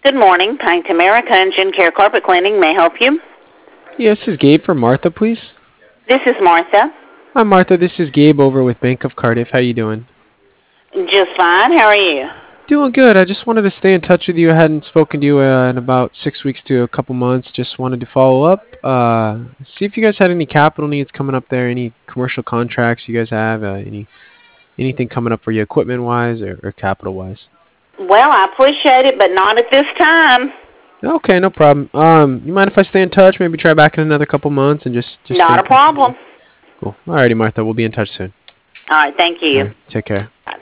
Good morning. Paint America and Gin Care Carpet Cleaning may I help you. Yeah, this is Gabe for Martha, please. This is Martha. Hi, Martha. This is Gabe over with Bank of Cardiff. How you doing? Just fine. How are you? Doing good. I just wanted to stay in touch with you. I hadn't spoken to you in about 6 weeks to a couple months. Just wanted to follow up. See if you guys had any capital needs coming up there. Any commercial contracts you guys have. Anything coming up for you, equipment wise or capital wise. Well, I appreciate it, but not at this time. Okay, no problem. You mind if I stay in touch? Maybe try back in another couple months and just stay Not in a touch with you. problem. Cool. Alrighty, Martha. We'll be in touch soon. All right. Thank All you. right. Take care.